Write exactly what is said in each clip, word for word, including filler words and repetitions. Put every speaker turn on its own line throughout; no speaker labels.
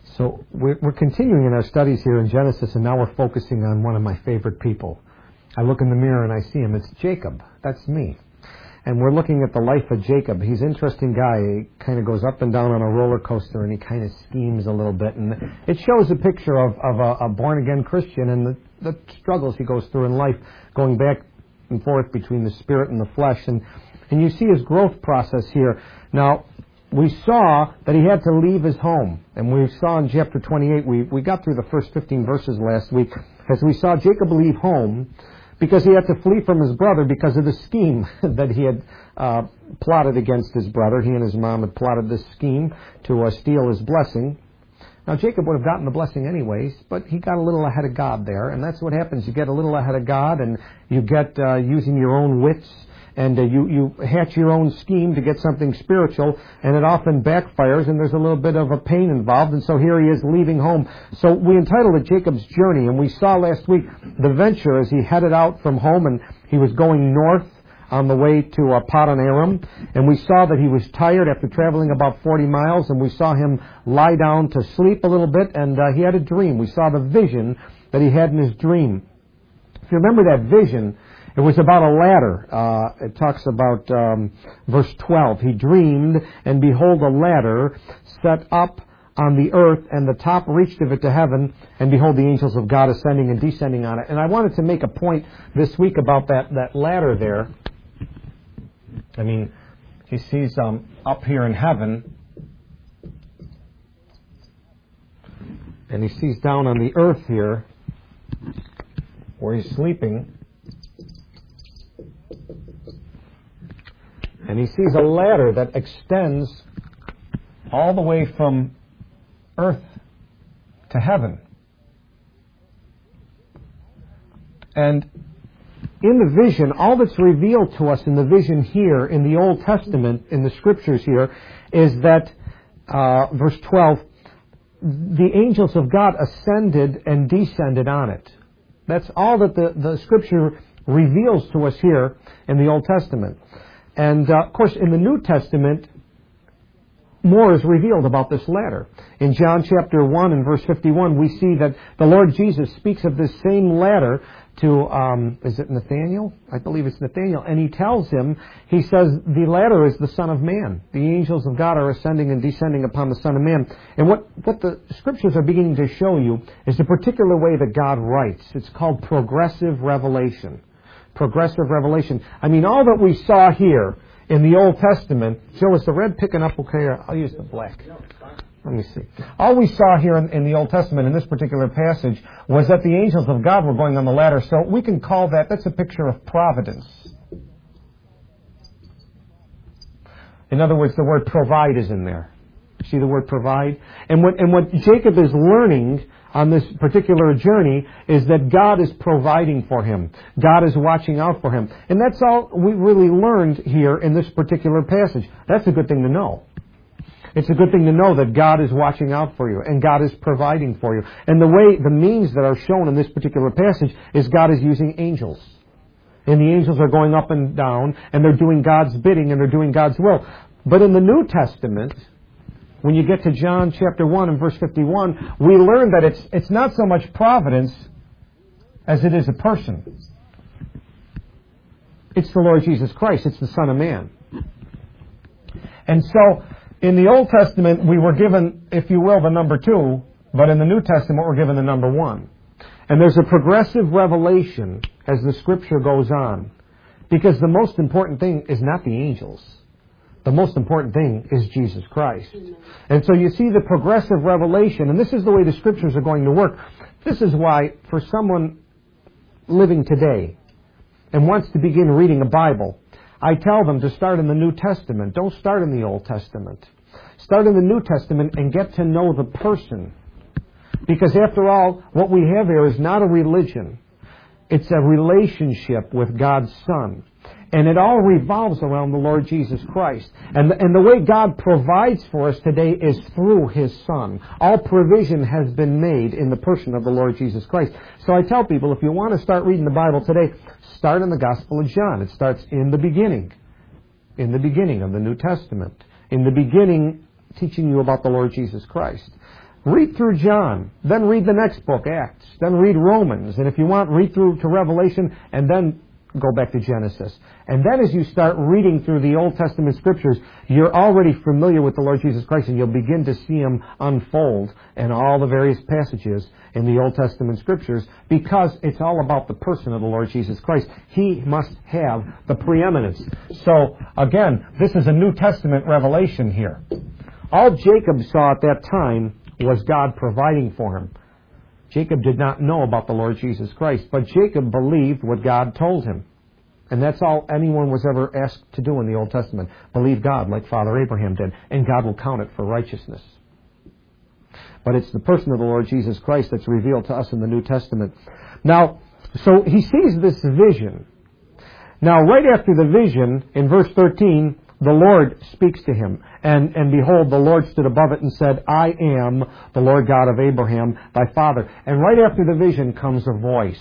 So we're, we're continuing in our studies here in Genesis, and now we're focusing on one of my favorite people. I look in the mirror and I see him. It's Jacob. That's me. And we're looking at the life of Jacob. He's an interesting guy. He kind of goes up and down on a roller coaster, and he kind of schemes a little bit. And it shows a picture of, of a, a born-again Christian and the, the struggles he goes through in life, going back and forth between the spirit and the flesh. And, and you see his growth process here. Now, we saw that he had to leave his home. And we saw in chapter twenty-eight, we, we got through the first fifteen verses last week, as we saw Jacob leave home because he had to flee from his brother because of the scheme that he had uh, plotted against his brother. He and his mom had plotted this scheme to uh, steal his blessing. Now, Jacob would have gotten the blessing anyways, but he got a little ahead of God there. And that's what happens. You get a little ahead of God, and you get uh, using your own wits, and uh, you, you hatch your own scheme to get something spiritual, and it often backfires, and there's a little bit of a pain involved. And so here he is leaving home. So we entitled it Jacob's Journey, and we saw last week the venture as he headed out from home, and he was going north on the way to uh, Padan Aram, and we saw that he was tired after traveling about forty miles, and we saw him lie down to sleep a little bit, and uh, he had a dream. We saw the vision that he had in his dream. If you remember that vision, it was about a ladder. Uh, it talks about um, verse twelve. He dreamed, and behold, a ladder set up on the earth, and the top reached of it to heaven, and behold, the angels of God ascending and descending on it. And I wanted to make a point this week about that, that ladder there. I mean, he sees um, up here in heaven, and he sees down on the earth here, where he's sleeping, and he sees a ladder that extends all the way from earth to heaven. And in the vision, all that's revealed to us in the vision here, in the Old Testament, in the Scriptures here, is that, uh, verse twelve, the angels of God ascended and descended on it. That's all that the, the Scripture reveals to us here in the Old Testament. And, uh, of course, in the New Testament, more is revealed about this ladder. In John chapter one and verse fifty-one, we see that the Lord Jesus speaks of this same ladder to, um, is it Nathaniel? I believe it's Nathaniel. And he tells him, he says, the ladder is the Son of Man. The angels of God are ascending and descending upon the Son of Man. And what, what the Scriptures are beginning to show you is the particular way that God writes. It's called progressive revelation. Progressive revelation. I mean, all that we saw here in the Old Testament, Joe, is the red picking up okay? Or I'll use the black. Let me see. All we saw here in, in the Old Testament, in this particular passage, was that the angels of God were going on the ladder. So we can call that, that's a picture of providence. In other words, the word provide is in there. See the word provide? And what, and what Jacob is learning on this particular journey is that God is providing for him. God is watching out for him. And that's all we really learned here in this particular passage. That's a good thing to know. It's a good thing to know that God is watching out for you and God is providing for you. And the way, the means that are shown in this particular passage is God is using angels. And the angels are going up and down and they're doing God's bidding and they're doing God's will. But in the New Testament, when you get to John chapter one and verse fifty-one, we learn that it's it's not so much providence as it is a person. It's the Lord Jesus Christ. It's the Son of Man. And so, in the Old Testament, we were given, if you will, the number two, but in the New Testament, we're given the number one. And there's a progressive revelation as the Scripture goes on, because the most important thing is not the angels. The most important thing is Jesus Christ. And so you see the progressive revelation, and this is the way the Scriptures are going to work. This is why, for someone living today and wants to begin reading a Bible, I tell them to start in the New Testament. Don't start in the Old Testament. Start in the New Testament and get to know the person. Because after all, what we have here is not a religion. It's a relationship with God's Son. And it all revolves around the Lord Jesus Christ. And the, and the way God provides for us today is through His Son. All provision has been made in the person of the Lord Jesus Christ. So I tell people, if you want to start reading the Bible today, start in the Gospel of John. It starts in the beginning. In the beginning of the New Testament. In the beginning, teaching you about the Lord Jesus Christ. read through John, then read the next book, Acts, then read Romans, and if you want, read through to Revelation, and then go back to Genesis. And then as you start reading through the Old Testament Scriptures, you're already familiar with the Lord Jesus Christ, and you'll begin to see Him unfold in all the various passages in the Old Testament Scriptures, because it's all about the person of the Lord Jesus Christ. He must have the preeminence. So, again, this is a New Testament revelation here. All Jacob saw at that time was God providing for him. Jacob did not know about the Lord Jesus Christ, but Jacob believed what God told him. And that's all anyone was ever asked to do in the Old Testament. Believe God like Father Abraham did, and God will count it for righteousness. But it's the person of the Lord Jesus Christ that's revealed to us in the New Testament. Now, so he sees this vision. Now, right after the vision, in verse thirteen, the Lord speaks to him. And, and behold, the Lord stood above it and said, I am the Lord God of Abraham, thy father. And right after the vision comes a voice.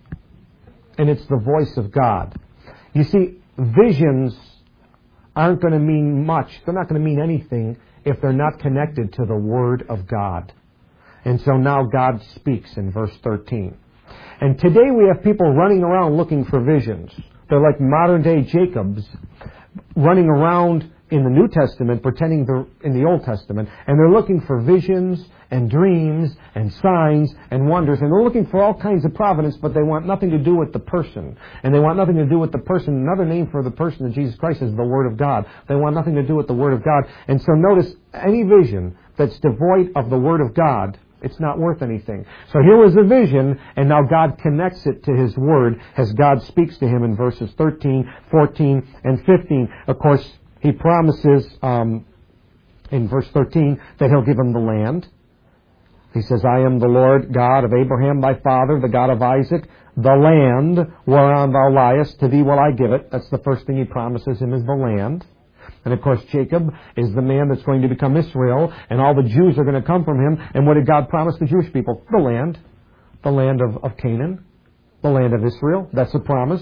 And it's the voice of God. You see, visions aren't going to mean much. They're not going to mean anything if they're not connected to the Word of God. And so now God speaks in verse thirteen. And today we have people running around looking for visions. They're like modern day Jacobs running around in the New Testament pretending they're in the Old Testament, and they're looking for visions and dreams and signs and wonders, and they're looking for all kinds of providence, but they want nothing to do with the person. And they want nothing to do with the person. Another name for the person of Jesus Christ is the Word of God. They want nothing to do with the Word of God. And so notice, any vision that's devoid of the Word of God, it's not worth anything. So here was a vision, and now God connects it to His Word as God speaks to him in verses thirteen, fourteen, and fifteen. Of course, He promises um, in verse thirteen that He'll give him the land. He says, I am the Lord God of Abraham thy father, the God of Isaac. The land whereon thou liest, to thee will I give it. That's the first thing He promises him, is the land. And of course, Jacob is the man that's going to become Israel, and all the Jews are going to come from him. And what did God promise the Jewish people? The land. The land of, of Canaan. The land of Israel. That's a promise.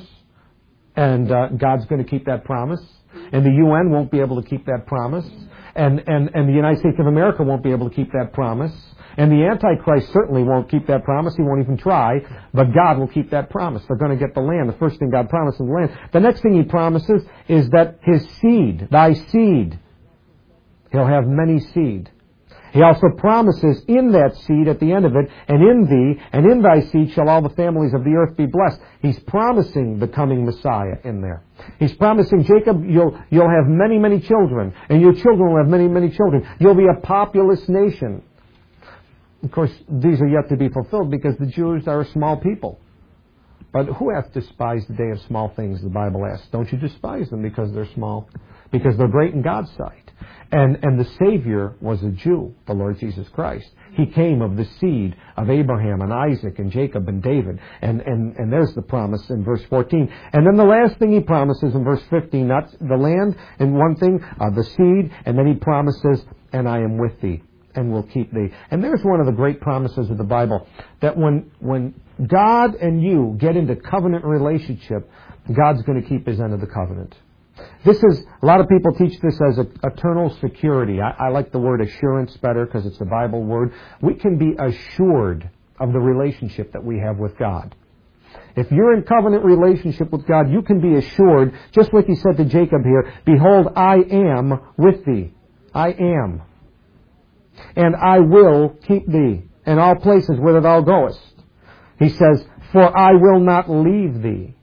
And uh, God's going to keep that promise. And the U N won't be able to keep that promise. And, and, and the United States of America won't be able to keep that promise. And the Antichrist certainly won't keep that promise. He won't even try. But God will keep that promise. They're going to get the land. The first thing God promises is the land. The next thing He promises is that His seed, thy seed, He'll have many seed. He also promises in that seed at the end of it, and in thee, and in thy seed shall all the families of the earth be blessed. He's promising the coming Messiah in there. He's promising, Jacob, you'll, you'll have many, many children, and your children will have many, many children. You'll be a populous nation. Of course, these are yet to be fulfilled because the Jews are a small people. But who hath despised the day of small things, the Bible asks. Don't you despise them because they're small? Because they're great in God's sight. And, and the Savior was a Jew, the Lord Jesus Christ. He came of the seed of Abraham and Isaac and Jacob and David. And, and, and there's the promise in verse fourteen. And then the last thing He promises in verse fifteen, not the land and one thing, uh, the seed. And then He promises, and I am with thee, and will keep thee. And there's one of the great promises of the Bible, that when when God and you get into covenant relationship, God's going to keep His end of the covenant. This is, a lot of people teach this as a, eternal security. I, I like the word assurance better because it's a Bible word. We can be assured of the relationship that we have with God. If you're in covenant relationship with God, you can be assured, just like He said to Jacob here, behold, I am with thee. I am. And I will keep thee in all places whither thou goest. He says, for I will not leave thee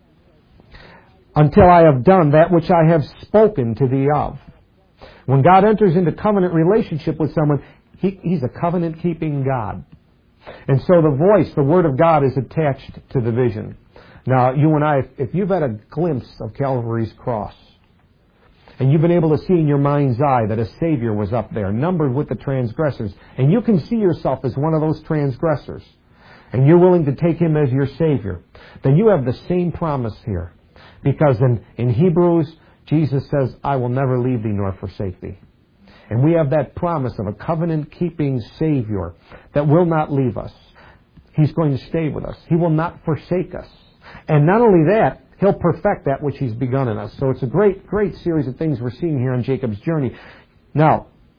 until I have done that which I have spoken to thee of. When God enters into covenant relationship with someone, he, He's a covenant-keeping God. And so the voice, the Word of God, is attached to the vision. Now, you and I, if, if you've had a glimpse of Calvary's cross, and you've been able to see in your mind's eye that a Savior was up there, numbered with the transgressors, and you can see yourself as one of those transgressors, and you're willing to take Him as your Savior, then you have the same promise here. Because in, in Hebrews, Jesus says, I will never leave thee nor forsake thee. And we have that promise of a covenant-keeping Savior that will not leave us. He's going to stay with us. He will not forsake us. And not only that, He'll perfect that which He's begun in us. So it's a great, great series of things we're seeing here on Jacob's journey. Now,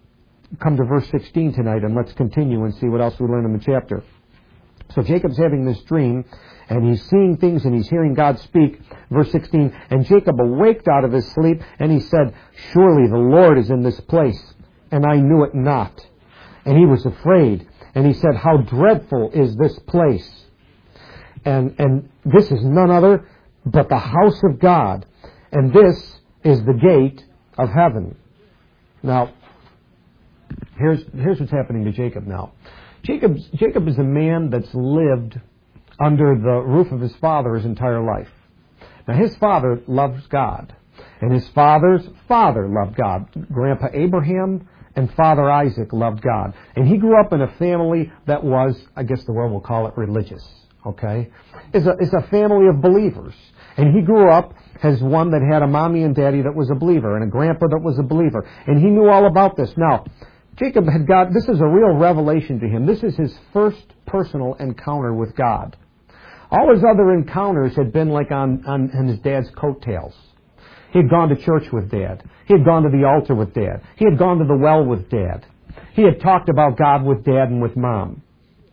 come to verse sixteen tonight, and let's continue and see what else we learn in the chapter. So Jacob's having this dream, and he's seeing things, and he's hearing God speak. Verse sixteen, and Jacob awaked out of his sleep, and he said, surely the Lord is in this place, and I knew it not. And he was afraid, and he said, how dreadful is this place? And, and this is none other but the house of God, and this is the gate of heaven. Now, here's, here's what's happening to Jacob now. Jacob, Jacob is a man that's lived under the roof of his father his entire life. Now, his father loves God, and his father's father loved God. Grandpa Abraham and Father Isaac loved God. And he grew up in a family that was, I guess the world will call it religious, okay? It's a, it's a family of believers. And he grew up as one that had a mommy and daddy that was a believer, and a grandpa that was a believer. And he knew all about this. Now, Jacob had got, this is a real revelation to him. This is his first personal encounter with God. All his other encounters had been like on, on, on his dad's coattails. He had gone to church with Dad. He had gone to the altar with Dad. He had gone to the well with Dad. He had talked about God with Dad and with Mom.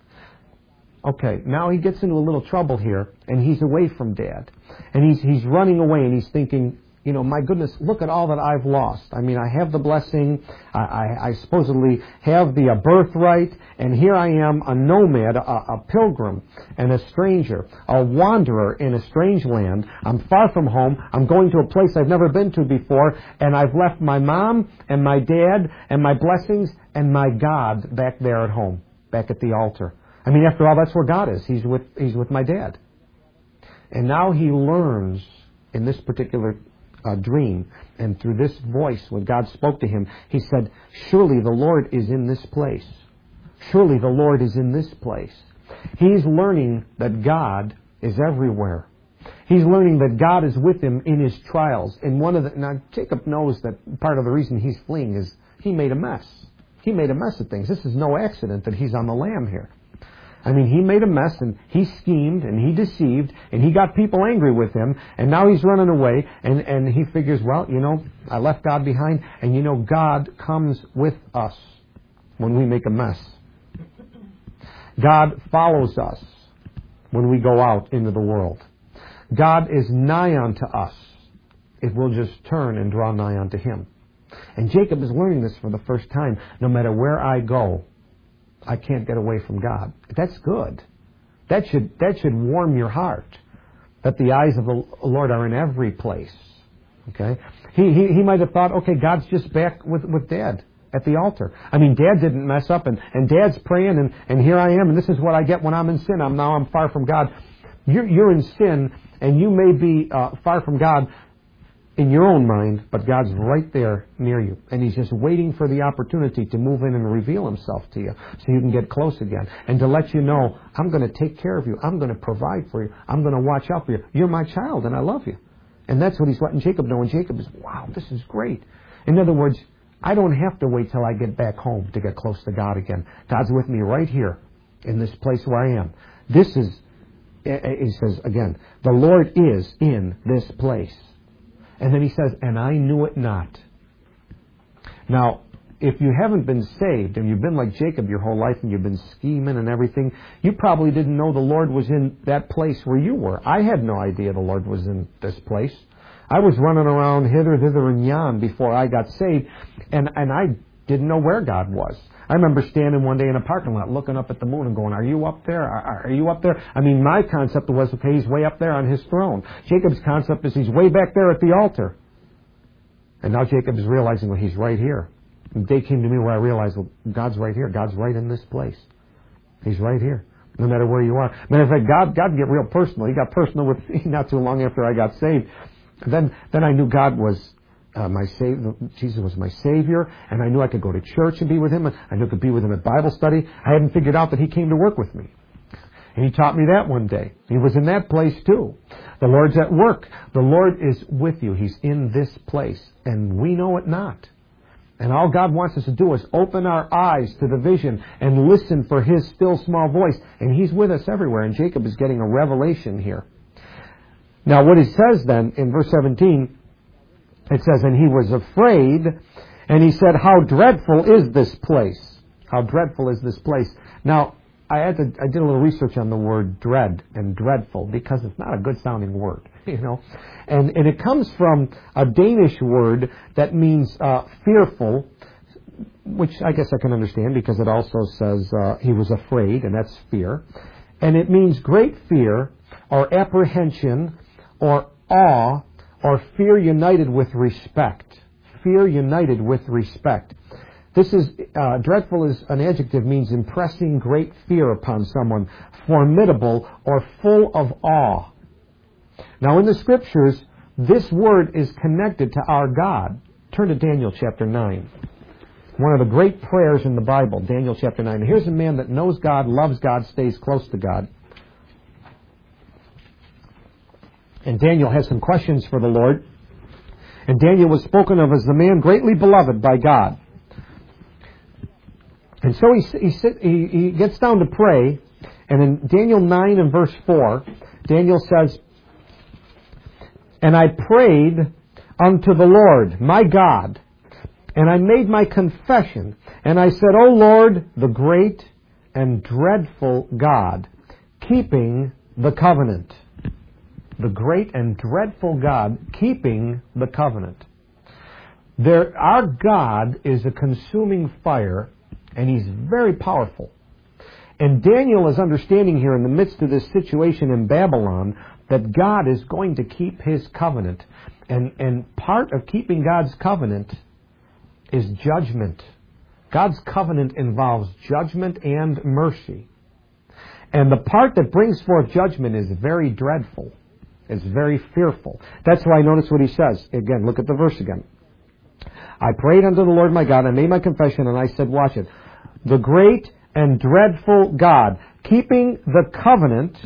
Okay, now he gets into a little trouble here, and he's away from Dad. And he's he's running away, and he's thinking, you know, my goodness, look at all that I've lost. I mean, I have the blessing. I, I, I supposedly have the uh, birthright, and here I am, a nomad, a, a pilgrim, and a stranger, a wanderer in a strange land. I'm far from home. I'm going to a place I've never been to before, and I've left my mom and my dad and my blessings and my God back there at home, back at the altar. I mean, after all, that's where God is. He's with he's with my dad. And now he learns in this particular uh, dream, and through this voice, when God spoke to him, he said, surely the Lord is in this place. Surely the Lord is in this place. He's learning that God is everywhere. He's learning that God is with him in his trials. And one of the, now Jacob knows that part of the reason he's fleeing is he made a mess. He made a mess of things. This is no accident that he's on the lam here. I mean, he made a mess, and he schemed, and he deceived, and he got people angry with him, and now he's running away, and, and he figures, well, you know, I left God behind, and you know, God comes with us when we make a mess. God follows us when we go out into the world. God is nigh unto us if we'll just turn and draw nigh unto him. And Jacob is learning this for the first time. No matter where I go, I can't get away from God. That's good. That should that should warm your heart, that the eyes of the Lord are in every place. Okay? He he, he might have thought, okay, God's just back with, with Dad at the altar. I mean, Dad didn't mess up, and, and Dad's praying, and, and here I am, and this is what I get when I'm in sin. I'm now I'm far from God. You're, you're in sin, and you may be uh, far from God in your own mind, but God's right there near you. And he's just waiting for the opportunity to move in and reveal himself to you so you can get close again. And to let you know, I'm going to take care of you. I'm going to provide for you. I'm going to watch out for you. You're my child, and I love you. And that's what he's letting Jacob know. And Jacob is, wow, this is great. In other words, I don't have to wait till I get back home to get close to God again. God's with me right here in this place where I am. This is, he says again, the Lord is in this place. And then he says, and I knew it not. Now, if you haven't been saved, and you've been like Jacob your whole life, and you've been scheming and everything, you probably didn't know the Lord was in that place where you were. I had no idea the Lord was in this place. I was running around hither, thither, and yon before I got saved, and, and I didn't know where God was. I remember standing one day in a parking lot looking up at the moon and going, are you up there? Are, are you up there? I mean, my concept was, okay, he's way up there on his throne. Jacob's concept is he's way back there at the altar. And now Jacob is realizing, well, he's right here. And the day came to me where I realized, well, God's right here. God's right in this place. He's right here, no matter where you are. Matter of fact, God, God get real personal. He got personal with me not too long after I got saved. Then, then I knew God was Uh, my Savior, Jesus was my Savior, and I knew I could go to church and be with Him, and I knew I could be with Him at Bible study. I hadn't figured out that He came to work with me. And He taught me that one day. He was in that place too. The Lord's at work. The Lord is with you. He's in this place, and we know it not. And all God wants us to do is open our eyes to the vision and listen for His still small voice. And He's with us everywhere, and Jacob is getting a revelation here. Now what He says then in verse seventeen, it says, and he was afraid, And he said, how dreadful is this place? How dreadful is this place? Now, I had to, I did a little research on the word dread and dreadful because it's not a good sounding word, you know. And, and it comes from a Danish word that means uh, fearful, which I guess I can understand because it also says uh, he was afraid, and that's fear. And it means great fear or apprehension or awe or fear united with respect. Fear united with respect. This is, uh, dreadful is an adjective, means impressing great fear upon someone, formidable or full of awe. Now in the Scriptures, this word is connected to our God. Turn to Daniel chapter nine. One of the great prayers in the Bible, Daniel chapter nine. Here's a man that knows God, loves God, stays close to God. And Daniel has some questions for the Lord. And Daniel was spoken of as the man greatly beloved by God. And so he, he, sit, he, he gets down to pray. And in Daniel nine and verse four, Daniel says, and I prayed unto the Lord, my God, and I made my confession, and I said, O Lord, the great and dreadful God, keeping the covenant. The great and dreadful God, keeping the covenant. There, our God is a consuming fire, and He's very powerful. And Daniel is understanding here in the midst of this situation in Babylon that God is going to keep His covenant. And, and part of keeping God's covenant is judgment. God's covenant involves judgment and mercy. And the part that brings forth judgment is very dreadful. It's very fearful. That's why I notice what he says. Again, look at the verse again. I prayed unto the Lord my God, I made my confession, and I said, watch it. The great and dreadful God, keeping the covenant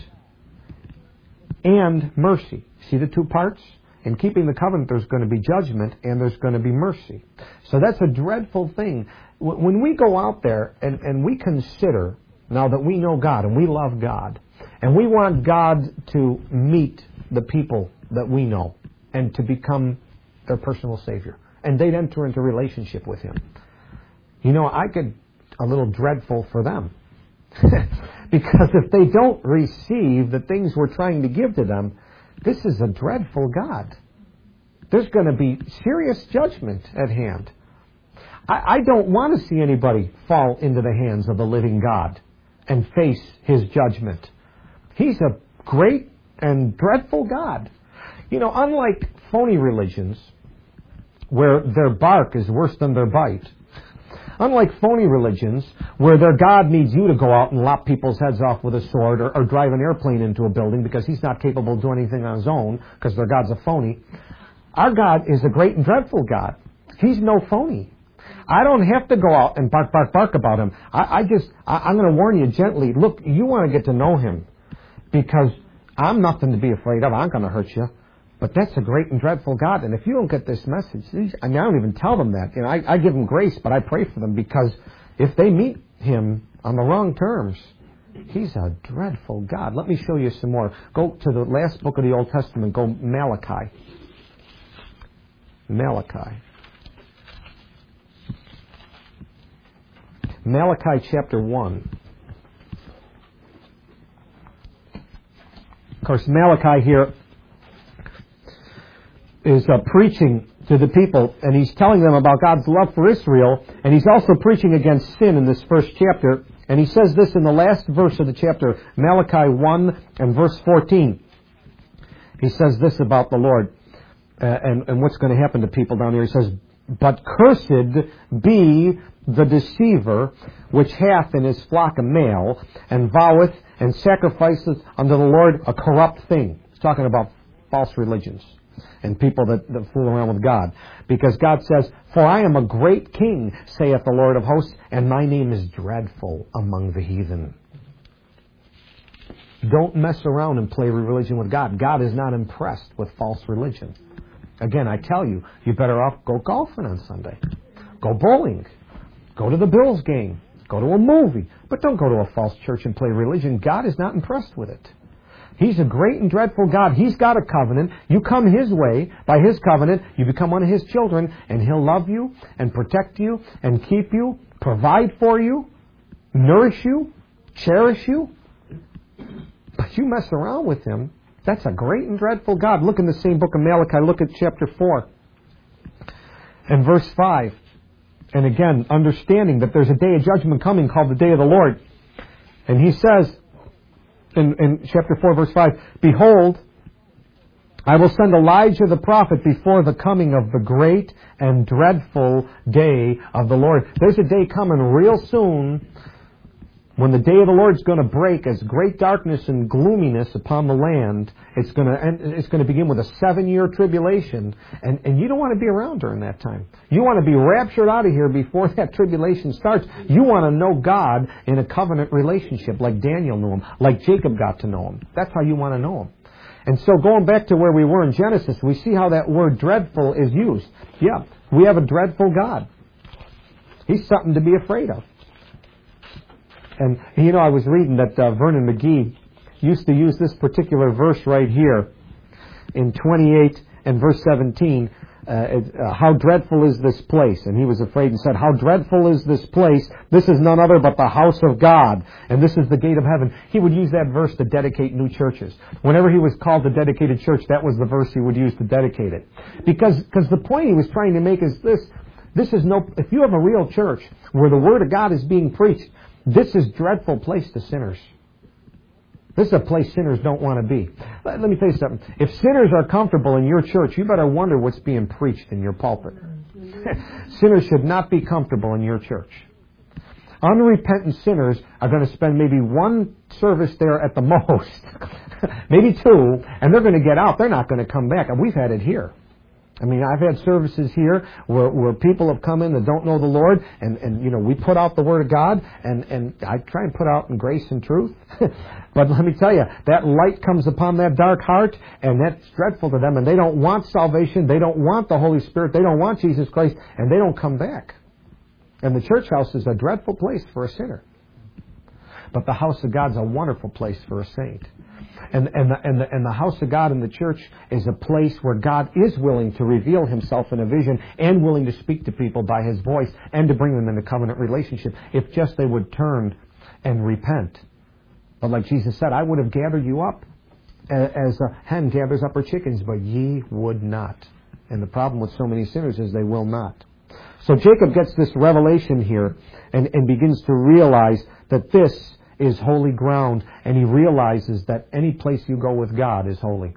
and mercy. See the two parts? In keeping the covenant, there's going to be judgment and there's going to be mercy. So that's a dreadful thing. When we go out there and, and we consider, now that we know God and we love God, and we want God to meet the people that we know and to become their personal Savior, and they'd enter into relationship with Him. You know, I get a little dreadful for them. Because if they don't receive the things we're trying to give to them, this is a dreadful God. There's going to be serious judgment at hand. I, I don't want to see anybody fall into the hands of the living God and face His judgment. He's a great and dreadful God. You know, unlike phony religions, where their bark is worse than their bite, unlike phony religions, where their God needs you to go out and lop people's heads off with a sword, or, or drive an airplane into a building because He's not capable of doing anything on His own because their God's a phony, our God is a great and dreadful God. He's no phony. I don't have to go out and bark, bark, bark about Him. I, I just, I, I'm going to warn you gently. Look, you want to get to know Him, because I'm nothing to be afraid of. I'm going to hurt you. But that's a great and dreadful God. And if you don't get this message, I mean, I don't even tell them that. You know, I, I give them grace, but I pray for them, because if they meet Him on the wrong terms, He's a dreadful God. Let me show you some more. Go to the last book of the Old Testament. Go Malachi. Malachi. Malachi chapter one. Of course, Malachi here is uh, preaching to the people, and he's telling them about God's love for Israel, and he's also preaching against sin in this first chapter. And he says this in the last verse of the chapter, Malachi one and verse fourteen. He says this about the Lord uh, and, and what's going to happen to people down here. He says, but cursed be the deceiver, which hath in his flock a male, and voweth and sacrificeth unto the Lord a corrupt thing. He's talking about false religions and people that, that fool around with God. Because God says, for I am a great king, saith the Lord of hosts, and my name is dreadful among the heathen. Don't mess around and play religion with God. God is not impressed with false religion. Again, I tell you, you better off go golfing on Sunday. Go bowling. Go to the Bills game. Go to a movie. But don't go to a false church and play religion. God is not impressed with it. He's a great and dreadful God. He's got a covenant. You come His way, by His covenant, you become one of His children, and He'll love you and protect you and keep you, provide for you, nourish you, cherish you. But you mess around with Him, that's a great and dreadful God. Look in the same book of Malachi. Look at chapter four and verse five. And again, understanding that there's a day of judgment coming called the day of the Lord. And He says in, in chapter four, verse five, "Behold, I will send Elijah the prophet before the coming of the great and dreadful day of the Lord." There's a day coming real soon when the day of the Lord is going to break as great darkness and gloominess upon the land. It's going to it's going to begin with a seven-year tribulation, and, and you don't want to be around during that time. You want to be raptured out of here before that tribulation starts. You want to know God in a covenant relationship like Daniel knew Him, like Jacob got to know Him. That's how you want to know Him. And so going back to where we were in Genesis, we see how that word dreadful is used. Yeah, we have a dreadful God. He's something to be afraid of. And, you know, I was reading that uh, Vernon McGee used to use this particular verse right here in twenty-eight and verse seventeen. Uh, uh, how dreadful is this place? And he was afraid and said, how dreadful is this place? This is none other but the house of God, and this is the gate of heaven. He would use that verse to dedicate new churches. Whenever he was called to dedicate a church, that was the verse he would use to dedicate it. Because because the point he was trying to make is this. This is no, if you have a real church where the Word of God is being preached, this is a dreadful place to sinners. This is a place sinners don't want to be. Let, let me tell you something. If sinners are comfortable in your church, you better wonder what's being preached in your pulpit. Sinners should not be comfortable in your church. Unrepentant sinners are going to spend maybe one service there at the most, maybe two, and they're going to get out. They're not going to come back. And we've had it here. I mean, I've had services here where, where people have come in that don't know the Lord, and, and, you know, we put out the Word of God, and, and I try and put out in grace and truth. But let me tell you, that light comes upon that dark heart, and that's dreadful to them, and they don't want salvation, they don't want the Holy Spirit, they don't want Jesus Christ, and they don't come back. And the church house is a dreadful place for a sinner. But the house of God's a wonderful place for a saint. And, and, the, and, the, and the house of God in the church is a place where God is willing to reveal Himself in a vision and willing to speak to people by His voice and to bring them into covenant relationship if just they would turn and repent. But like Jesus said, I would have gathered you up as a hen gathers up her chickens, but ye would not. And the problem with so many sinners is they will not. So Jacob gets this revelation here and, and begins to realize that this is holy ground, and he realizes that any place you go with God is holy.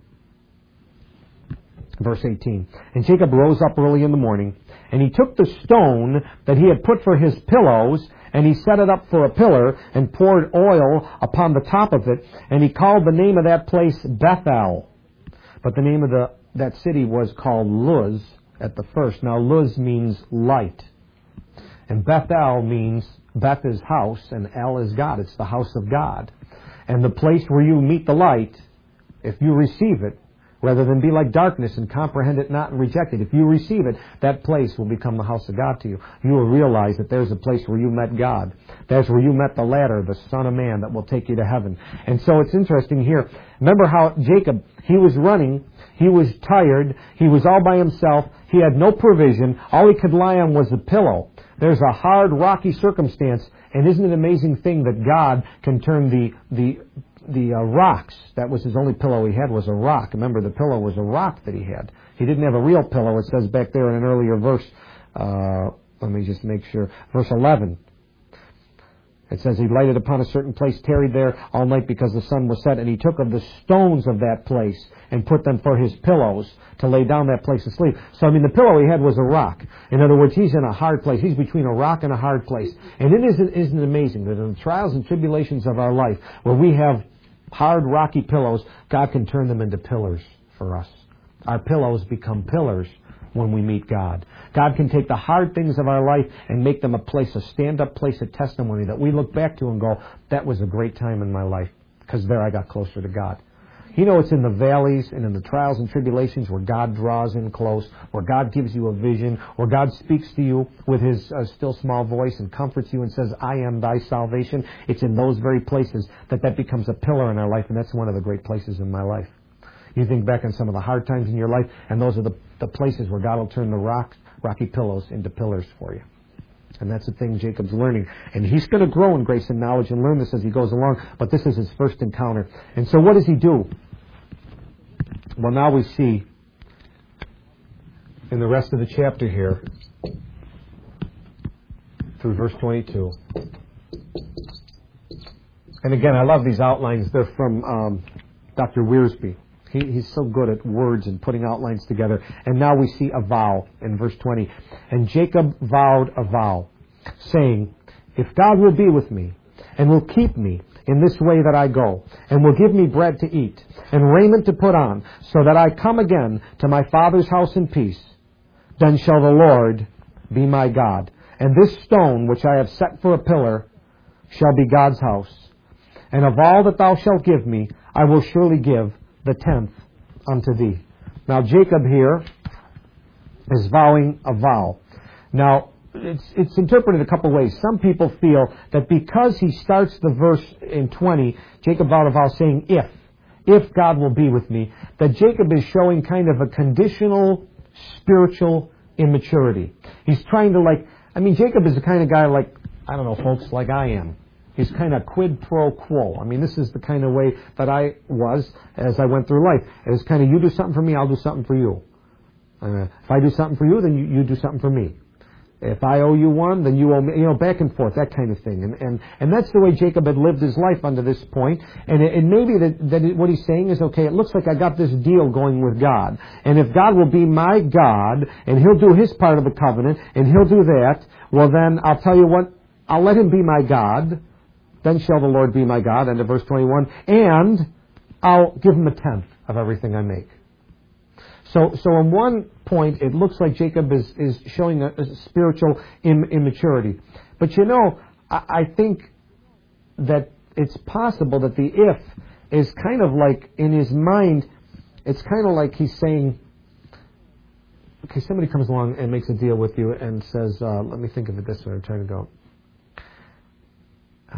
Verse eighteen. And Jacob rose up early in the morning, and he took the stone that he had put for his pillows, and he set it up for a pillar, and poured oil upon the top of it, and he called the name of that place Bethel. But the name of the that city was called Luz at the first. Now Luz means light, and Bethel means Beth is house, and El is God. It's the house of God. And the place where you meet the light, if you receive it, rather than be like darkness and comprehend it not and reject it, if you receive it, that place will become the house of God to you. You will realize that there's a place where you met God. There's where you met the ladder, the Son of Man, that will take you to heaven. And so it's interesting here. Remember how Jacob, he was running, he was tired, he was all by himself, he had no provision, all he could lie on was a pillow. There's a hard, rocky circumstance, and isn't it an amazing thing that God can turn the the the uh, rocks? That was his only pillow he had, was a rock. Remember, the pillow was a rock that he had. He didn't have a real pillow. It says back there in an earlier verse, uh, let me just make sure, verse eleven. It says he lighted upon a certain place, tarried there all night because the sun was set, and he took of the stones of that place and put them for his pillows to lay down that place to sleep. So, I mean, the pillow he had was a rock. In other words, he's in a hard place. He's between a rock and a hard place. And it isn't, isn't it amazing that in the trials and tribulations of our life, where we have hard, rocky pillows, God can turn them into pillars for us. Our pillows become pillars when we meet God. God can take the hard things of our life and make them a place, a stand-up place of testimony that we look back to and go, that was a great time in my life because there I got closer to God. You know it's in the valleys and in the trials and tribulations where God draws in close, where God gives you a vision, where God speaks to you with His uh, still small voice and comforts you and says, I am thy salvation. It's in those very places that that becomes a pillar in our life, and that's one of the great places in my life. You think back on some of the hard times in your life, and those are the, the places where God will turn the rocks, rocky pillows into pillars for you. And that's the thing Jacob's learning. And he's going to grow in grace and knowledge and learn this as he goes along, but this is his first encounter. And so what does he do? Well, now we see in the rest of the chapter here, through verse twenty-two. And again, I love these outlines. They're from um, Doctor Wiersbe. He, he's so good at words and putting outlines together. And now we see a vow in verse twenty. And Jacob vowed a vow, saying, if God will be with me, and will keep me in this way that I go, and will give me bread to eat, and raiment to put on, so that I come again to my father's house in peace, then shall the Lord be my God. And this stone which I have set for a pillar shall be God's house. And of all that thou shalt give me, I will surely give the tenth unto thee. Now Jacob here is vowing a vow. Now, it's, it's interpreted a couple ways. Some people feel that because he starts the verse in twenty, Jacob vowed a vow saying, if, if God will be with me, that Jacob is showing kind of a conditional spiritual immaturity. He's trying to like, I mean, Jacob is the kind of guy like, I don't know, folks, like I am. He's kind of quid pro quo. I mean, this is the kind of way that I was as I went through life. It was kind of, you do something for me, I'll do something for you. Uh, if I do something for you, then you, you do something for me. If I owe you one, then you owe me, you know, back and forth, that kind of thing. And and, and that's the way Jacob had lived his life under this point. And, it, and maybe that, that it, what he's saying is, okay, it looks like I got this deal going with God. And if God will be my God, and He'll do His part of the covenant, and He'll do that, well then, I'll tell you what, I'll let Him be my God. Then shall the Lord be my God, end of verse twenty-one, and I'll give Him a tenth of everything I make. So, so in one point, it looks like Jacob is, is showing a, a spiritual im- immaturity. But you know, I, I think that it's possible that the if is kind of like, in his mind, it's kind of like he's saying, okay, somebody comes along and makes a deal with you and says, uh, let me think of it this way, I'm trying to go. Uh,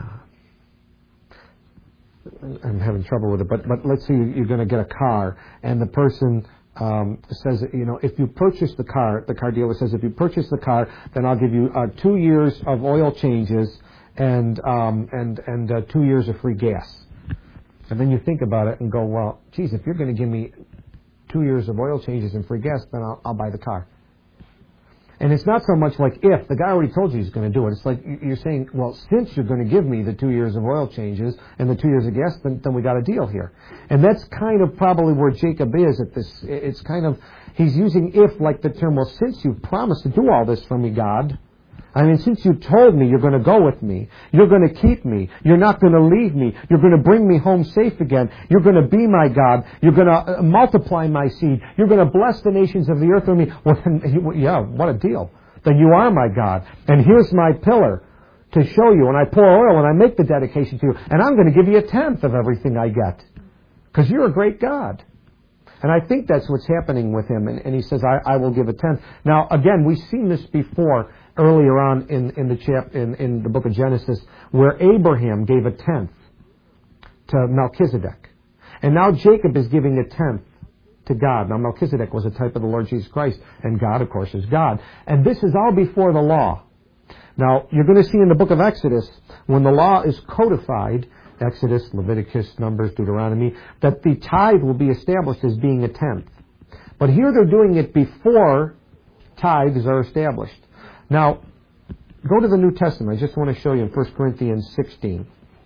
I'm having trouble with it, but, but let's say you're going to get a car, and the person Um, says, you know, if you purchase the car, the car dealer says, if you purchase the car, then I'll give you uh, two years of oil changes and um, and and uh, two years of free gas. And then you think about it and go, well, geez, if you're going to give me two years of oil changes and free gas, then I'll, I'll buy the car. And it's not so much like if. The guy already told you he's going to do it. It's like you're saying, well, since you're going to give me the two years of oil changes and the two years of gas, then, then we got a deal here. And that's kind of probably where Jacob is at this. It's kind of, he's using if like the term, well, since you've promised to do all this for me, God, I mean, since you told me you're going to go with me, you're going to keep me, you're not going to leave me, you're going to bring me home safe again, you're going to be my God, you're going to multiply my seed, you're going to bless the nations of the earth with me, well, then, yeah, what a deal. Then you are my God, and here's my pillar to show you, and I pour oil and I make the dedication to you, and I'm going to give you a tenth of everything I get, because you're a great God. And I think that's what's happening with him, and, and he says, I, I will give a tenth. Now, again, we've seen this before, earlier on in, in the chap in, in the book of Genesis, where Abraham gave a tenth to Melchizedek. And now Jacob is giving a tenth to God. Now Melchizedek was a type of the Lord Jesus Christ, and God, of course, is God. And this is all before the law. Now, you're going to see in the book of Exodus, when the law is codified, Exodus, Leviticus, Numbers, Deuteronomy, that the tithe will be established as being a tenth. But here they're doing it before tithes are established. Now, go to the New Testament. I just want to show you in First Corinthians sixteen.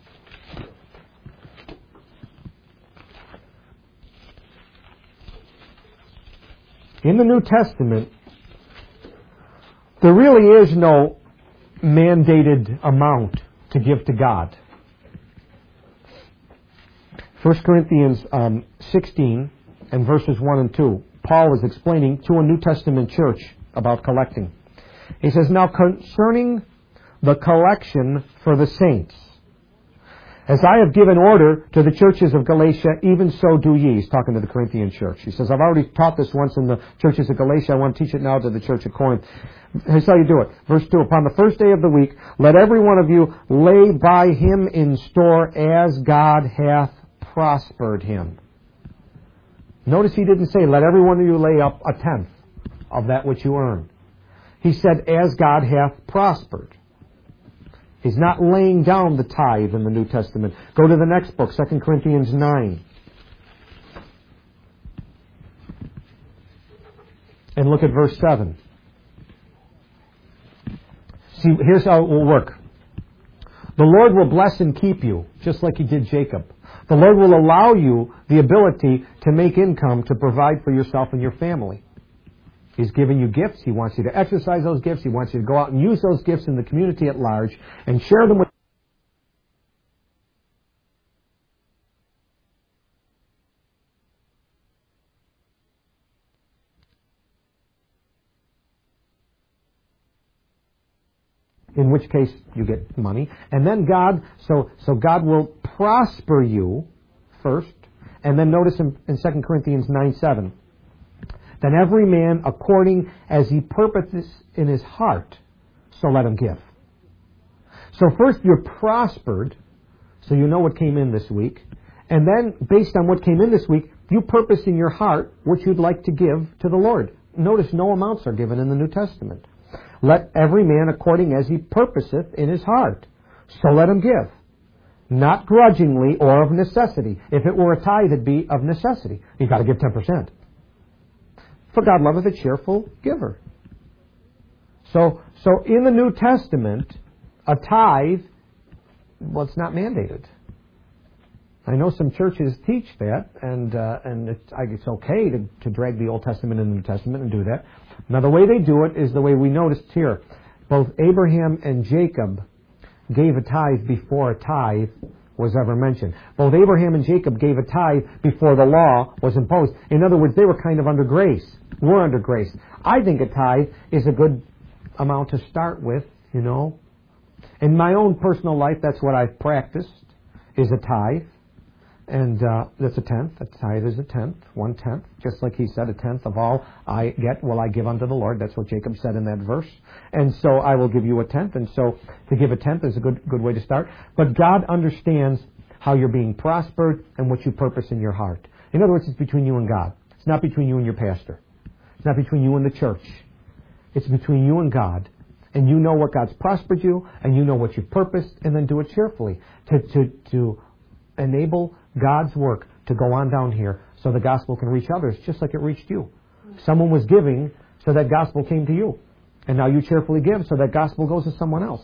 In the New Testament, there really is no mandated amount to give to God. First Corinthians um, sixteen and verses one and two. Paul is explaining to a New Testament church about collecting. He says, now concerning the collection for the saints, As I have given order to the churches of Galatia, even so do ye. He's talking to the Corinthian church. He says, I've already taught this once in the churches of Galatia. I want to teach it now to the church of Corinth. Here's how you do it. Verse two, upon the first day of the week, let every one of you lay by him in store as God hath prospered him. Notice he didn't say, let every one of you lay up a tenth of that which you earn. He said, as God hath prospered. He's not laying down the tithe in the New Testament. Go to the next book, Second Corinthians nine. And look at verse seven. See, here's how it will work. The Lord will bless and keep you, just like he did Jacob. The Lord will allow you the ability to make income to provide for yourself and your family. He's given you gifts. He wants you to exercise those gifts. He wants you to go out and use those gifts in the community at large and share them with in which case you get money. And then God, so so God will prosper you first. And then notice in, in Second Corinthians nine seven, then every man according as he purposes in his heart, so let him give. So first you're prospered, so you know what came in this week. And then based on what came in this week, you purpose in your heart what you'd like to give to the Lord. Notice no amounts are given in the New Testament. Let every man according as he purposeth in his heart, so let him give. Not grudgingly or of necessity. If it were a tithe, it'd be of necessity. You've got to give ten percent. For God loveth a cheerful giver. So, so in the New Testament, a tithe, well, it's not mandated. I know some churches teach that, and uh, and it's, it's okay to, to drag the Old Testament and the New Testament and do that. Now, the way they do it is the way we noticed here. Both Abraham and Jacob gave a tithe before a tithe was ever mentioned. Both Abraham and Jacob gave a tithe before the law was imposed. In other words, they were kind of under grace. We're under grace. I think a tithe is a good amount to start with, you know. In my own personal life, that's what I've practiced, is a tithe. And uh, that's a tenth. A tithe is a tenth, one tenth. Just like he said, a tenth of all I get will I give unto the Lord. That's what Jacob said in that verse. And so I will give you a tenth. And so to give a tenth is a good good way to start. But God understands how you're being prospered and what you purpose in your heart. In other words, it's between you and God. It's not between you and your pastor. It's not between you and the church. It's between you and God. And you know what God's prospered you, and you know what you've purposed, and then do it cheerfully. To to to enable God's work to go on down here so the gospel can reach others just like it reached you. Someone was giving so that gospel came to you. And now you cheerfully give so that gospel goes to someone else.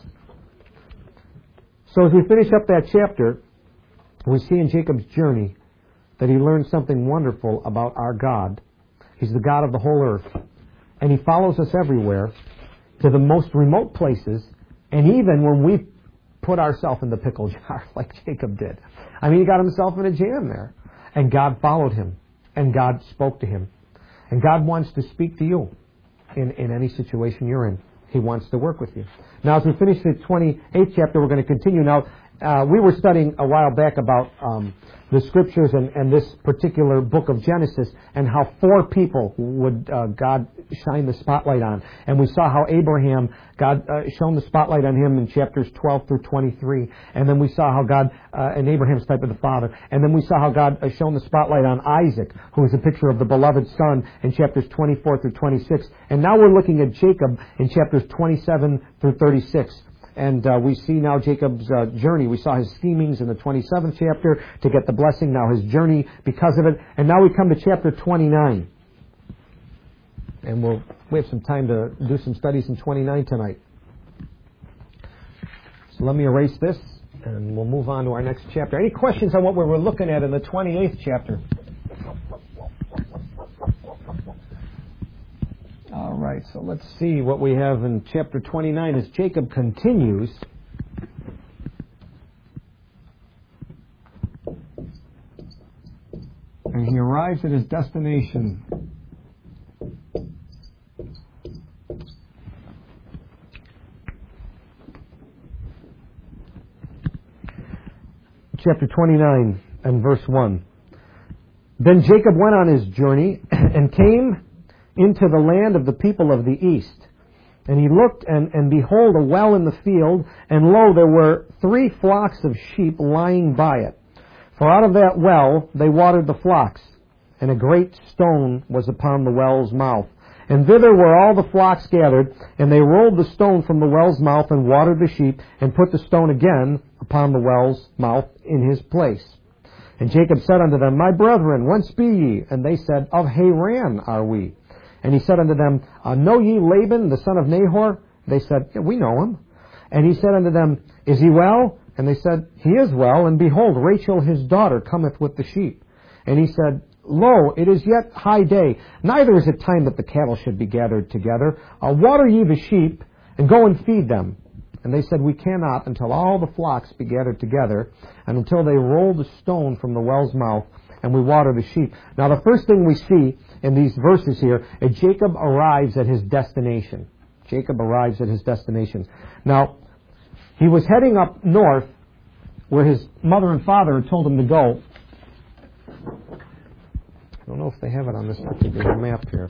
So as we finish up that chapter, we see in Jacob's journey that he learned something wonderful about our God. He's the God of the whole earth. And he follows us everywhere to the most remote places, and even when we put ourselves in the pickle jar like Jacob did. I mean, he got himself in a jam there. And God followed him. And God spoke to him. And God wants to speak to you in, in any situation you're in. He wants to work with you. Now, as we finish the twenty-eighth chapter, we're going to continue. Now, uh, we were studying a while back about um, the Scriptures and, and this particular book of Genesis and how four people would uh, God shine the spotlight on. And we saw how Abraham, God uh, shone the spotlight on him in chapters twelve through twenty-three. And then we saw how God, uh, and Abraham's type of the father. And then we saw how God uh, shone the spotlight on Isaac, who is a picture of the beloved son in chapters twenty-four through twenty-six. And now we're looking at Jacob in chapters twenty-seven through thirty-six. And uh, we see now Jacob's uh, journey. We saw his schemings in the twenty-seventh chapter to get the blessing. Now his journey because of it. And now we come to chapter twenty-nine. And we'll, we have some time to do some studies in twenty-nine tonight. So let me erase this, and we'll move on to our next chapter. Any questions on what we were looking at in the twenty-eighth chapter? All right, so let's see what we have in chapter twenty-nine as Jacob continues. And he arrives at his destination. chapter twenty-nine and verse one. Then Jacob went on his journey and came into the land of the people of the east. And he looked, and, and behold, a well in the field, and lo, there were three flocks of sheep lying by it. For out of that well they watered the flocks, and a great stone was upon the well's mouth. And thither were all the flocks gathered, and they rolled the stone from the well's mouth, and watered the sheep, and put the stone again upon the well's mouth in his place. And Jacob said unto them, My brethren, whence be ye? And they said, Of Haran are we. And he said unto them, uh, Know ye Laban, the son of Nahor? They said, yeah, We know him. And he said unto them, Is he well? And they said, He is well, and behold, Rachel his daughter cometh with the sheep. And he said, Lo, it is yet high day, neither is it time that the cattle should be gathered together. Uh, water ye the sheep, and go and feed them. And they said, We cannot until all the flocks be gathered together, and until they roll the stone from the well's mouth, and we water the sheep. Now the first thing we see in these verses here is Jacob arrives at his destination. Jacob arrives at his destination. Now, he was heading up north, where his mother and father had told him to go. I don't know if they have it on this particular map here.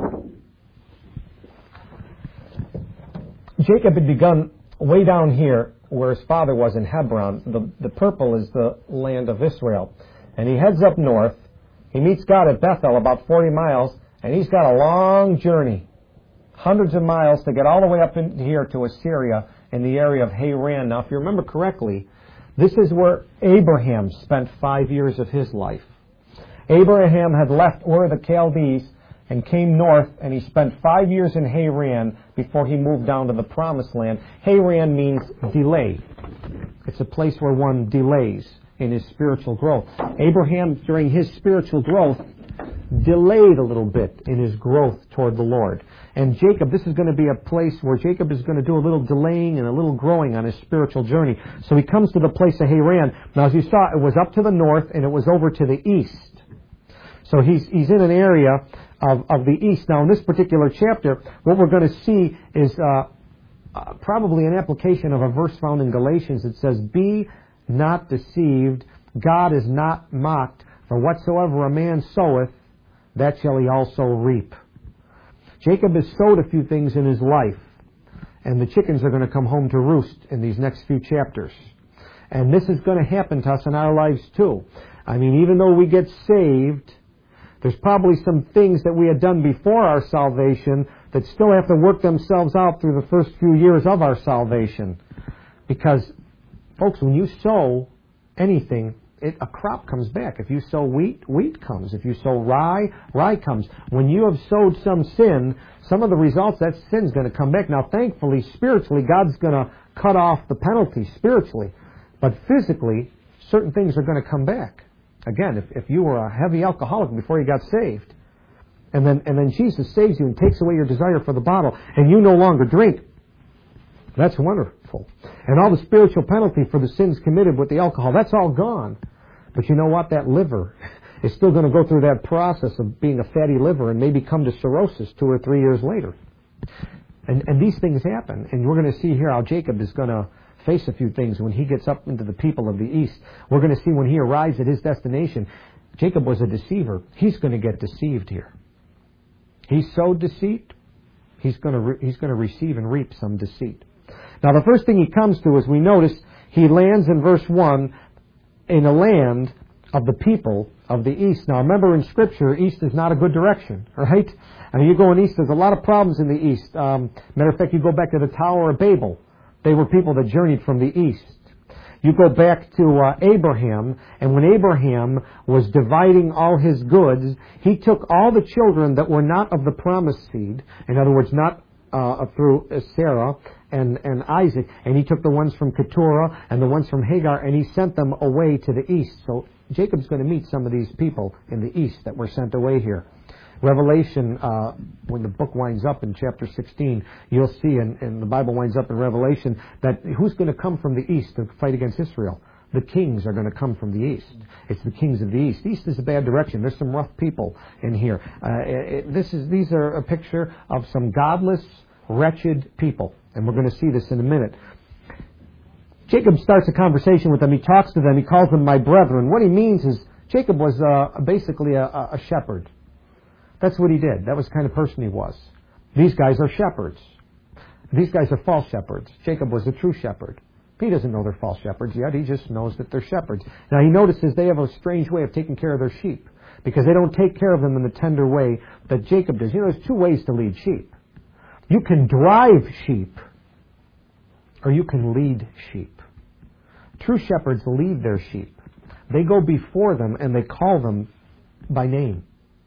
Jacob had begun way down here where his father was in Hebron. The, the purple is the land of Israel. And he heads up north. He meets God at Bethel, about forty miles, and he's got a long journey, hundreds of miles to get all the way up in here to Assyria in the area of Haran. Now, if you remember correctly, this is where Abraham spent five years of his life. Abraham had left Ur of the Chaldees and came north, and he spent five years in Haran before he moved down to the Promised Land. Haran means delay. It's a place where one delays in his spiritual growth. Abraham, during his spiritual growth, delayed a little bit in his growth toward the Lord. And Jacob, this is going to be a place where Jacob is going to do a little delaying and a little growing on his spiritual journey. So he comes to the place of Haran. Now, as you saw, it was up to the north and it was over to the east. So he's he's in an area of, of the east. Now, in this particular chapter, what we're going to see is uh, uh, probably an application of a verse found in Galatians. It says, Be not deceived, God is not mocked, for whatsoever a man soweth, that shall he also reap. Jacob has sowed a few things in his life, and the chickens are going to come home to roost in these next few chapters. And this is going to happen to us in our lives too. I mean, even though we get saved, there's probably some things that we had done before our salvation that still have to work themselves out through the first few years of our salvation. Because, folks, when you sow anything, it, a crop comes back. If you sow wheat, wheat comes. If you sow rye, rye comes. When you have sowed some sin, some of the results, that sin's going to come back. Now, thankfully, spiritually, God's going to cut off the penalty spiritually. But physically, certain things are going to come back. Again, if, if you were a heavy alcoholic before you got saved, and then and then Jesus saves you and takes away your desire for the bottle, and you no longer drink, that's wonderful. And all the spiritual penalty for the sins committed with the alcohol, that's all gone. But you know what? That liver is still going to go through that process of being a fatty liver and maybe come to cirrhosis two or three years later. And, and these things happen. And we're going to see here how Jacob is going to face a few things when he gets up into the people of the east. We're going to see when he arrives at his destination, Jacob was a deceiver. He's going to get deceived here. He sowed deceit. He's going to re- he's going to receive and reap some deceit. Now, the first thing he comes to is, we notice, he lands in verse one in a land of the people of the east. Now, remember, in Scripture, east is not a good direction, right? I mean, you go in east, there's a lot of problems in the east. Um, matter of fact, you go back to the Tower of Babel. They were people that journeyed from the east. You go back to uh, Abraham, and when Abraham was dividing all his goods, he took all the children that were not of the promised seed, in other words, not uh, through Sarah and, and Isaac, and he took the ones from Keturah and the ones from Hagar, and he sent them away to the east. So Jacob's going to meet some of these people in the east that were sent away here. Revelation, uh, when the book winds up in chapter sixteen, you'll see, and, and the Bible winds up in Revelation, that who's going to come from the east to fight against Israel? The kings are going to come from the east. It's the kings of the east. East is a bad direction. There's some rough people in here. Uh, it, this is these are a picture of some godless, wretched people, and we're going to see this in a minute. Jacob starts a conversation with them. He talks to them. He calls them my brethren. What he means is Jacob was uh, basically a, a shepherd. That's what he did. That was the kind of person he was. These guys are shepherds. These guys are false shepherds. Jacob was a true shepherd. He doesn't know they're false shepherds yet. He just knows that they're shepherds. Now he notices they have a strange way of taking care of their sheep because they don't take care of them in the tender way that Jacob does. You know, there's two ways to lead sheep. You can drive sheep or you can lead sheep. True shepherds lead their sheep. They go before them and they call them by name.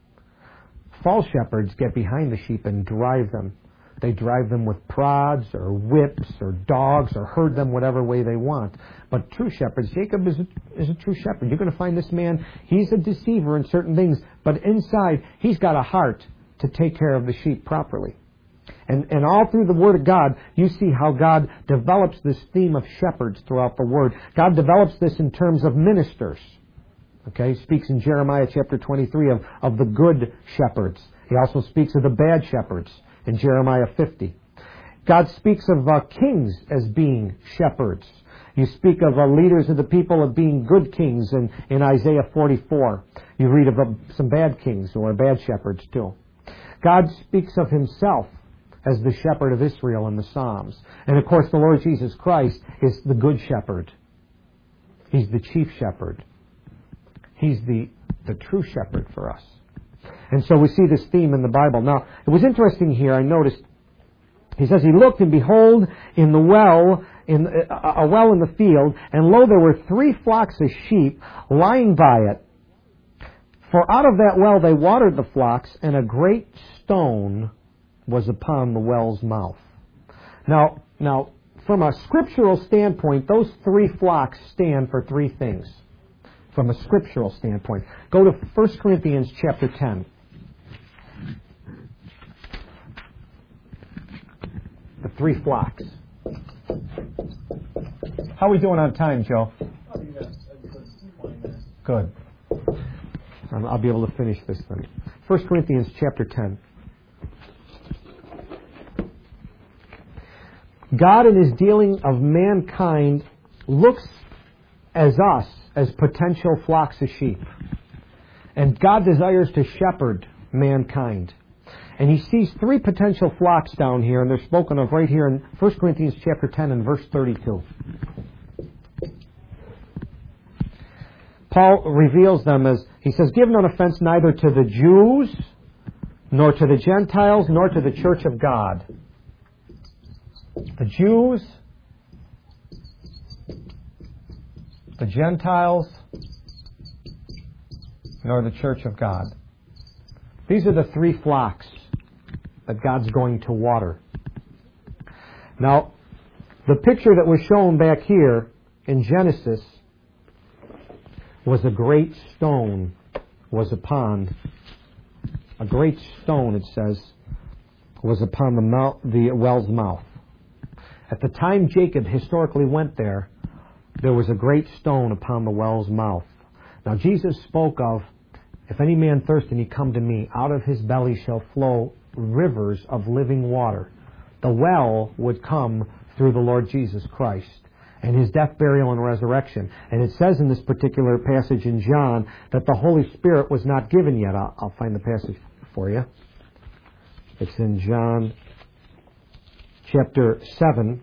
False shepherds get behind the sheep and drive them. They drive them with prods or whips or dogs or herd them whatever way they want. But true shepherds, Jacob is a, is a true shepherd. You're going to find this man, he's a deceiver in certain things, but inside he's got a heart to take care of the sheep properly. And, and all through the Word of God, you see how God develops this theme of shepherds throughout the Word. God develops this in terms of ministers. Okay, he speaks in Jeremiah chapter twenty-three of, of the good shepherds. He also speaks of the bad shepherds in Jeremiah fifty. God speaks of uh, kings as being shepherds. You speak of uh, leaders of the people of being good kings in, in Isaiah forty-four. You read of uh, some bad kings or bad shepherds too. God speaks of himself as the shepherd of Israel in the Psalms. And of course the Lord Jesus Christ is the good shepherd. He's the chief shepherd. He's the, the true shepherd for us. And so we see this theme in the Bible. Now, it was interesting here, I noticed, he says, he looked, and behold, in the well, in a well in the field, and lo, there were three flocks of sheep lying by it. For out of that well they watered the flocks, and a great stone was upon the well's mouth. Now, now, from a scriptural standpoint, those three flocks stand for three things. From a scriptural standpoint. Go to First Corinthians chapter ten. The three flocks. How are we doing on time, Joe? Good. Um, I'll be able to finish this then. First Corinthians chapter ten. God in his dealing of mankind looks as us as potential flocks of sheep. And God desires to shepherd mankind. And he sees three potential flocks down here, and they're spoken of right here in First Corinthians chapter ten and verse thirty-two. Paul reveals them as, he says, give no offense neither to the Jews, nor to the Gentiles, nor to the church of God. The Jews, the Gentiles, nor the church of God. These are the three flocks that God's going to water. Now, the picture that was shown back here in Genesis was a great stone was upon, a great stone, it says, was upon the, mouth, the well's mouth. At the time Jacob historically went there, there was a great stone upon the well's mouth. Now Jesus spoke of, if any man thirst and he come to me, out of his belly shall flow rivers of living water. The well would come through the Lord Jesus Christ and his death, burial, and resurrection. And it says in this particular passage in John that the Holy Spirit was not given yet. I'll, I'll find the passage for you. It's in John chapter seven,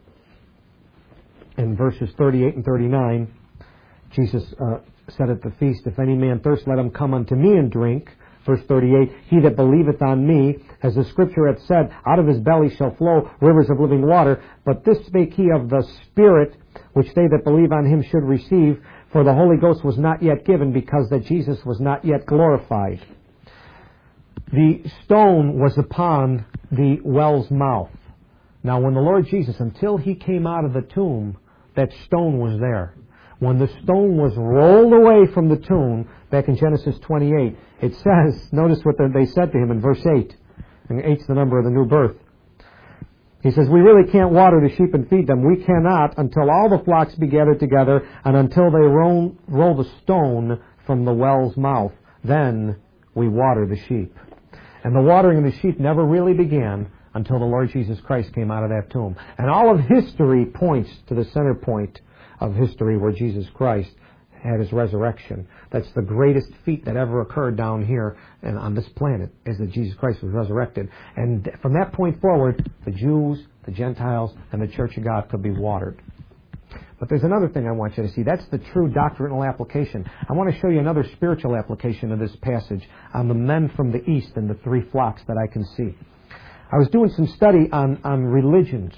in verses thirty-eight and thirty-nine, Jesus uh, said at the feast, if any man thirst, let him come unto me and drink. Verse thirty-eight, he that believeth on me, as the scripture hath said, out of his belly shall flow rivers of living water. But this spake he of the Spirit, which they that believe on him should receive, for the Holy Ghost was not yet given, because that Jesus was not yet glorified. The stone was upon the well's mouth. Now, when the Lord Jesus, until he came out of the tomb, that stone was there. When the stone was rolled away from the tomb, back in Genesis twenty-eight, it says, notice what they said to him in verse eight. And eight's the number of the new birth. He says, we really can't water the sheep and feed them. We cannot until all the flocks be gathered together and until they roll, roll the stone from the well's mouth. Then we water the sheep. And the watering of the sheep never really began until the Lord Jesus Christ came out of that tomb. And all of history points to the center point of history where Jesus Christ had his resurrection. That's the greatest feat that ever occurred down here and on this planet, is that Jesus Christ was resurrected. And from that point forward, the Jews, the Gentiles, and the Church of God could be watered. But there's another thing I want you to see. That's the true doctrinal application. I want to show you another spiritual application of this passage on the men from the east and the three flocks that I can see. I was doing some study on, on religions,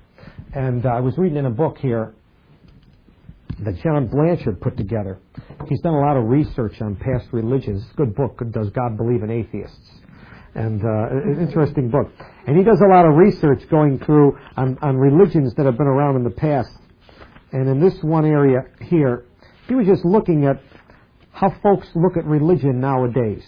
and uh, I was reading in a book here that John Blanchard put together. He's done a lot of research on past religions. It's a good book, Does God Believe in Atheists? And uh, an interesting book. And he does a lot of research going through on, on religions that have been around in the past. And in this one area here, he was just looking at how folks look at religion nowadays.